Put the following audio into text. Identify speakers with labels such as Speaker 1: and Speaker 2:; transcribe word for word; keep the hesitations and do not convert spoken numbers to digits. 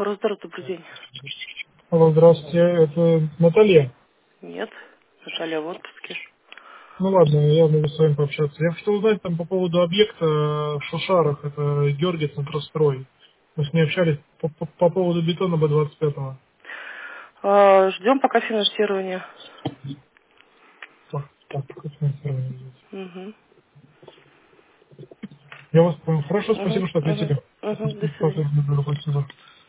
Speaker 1: Росдар, добрый день.
Speaker 2: Алло, здравствуйте, это Наталья.
Speaker 1: Нет, Наталья в отпуске.
Speaker 2: Ну ладно, я могу с вами пообщаться. Я хотел узнать там по поводу объекта в Шушарах, это Георгий Центрострой. Мы с ней общались по, по- по поводу бетона Б двадцать пятого.
Speaker 1: А, ждем пока финансирования.
Speaker 2: Так, так, как финансирование идет?
Speaker 1: Угу.
Speaker 2: Я вас понял. Хорошо,
Speaker 1: Угу,
Speaker 2: спасибо, что
Speaker 1: угу,
Speaker 2: ответили.
Speaker 1: угу. До свидания.
Speaker 2: Спасибо.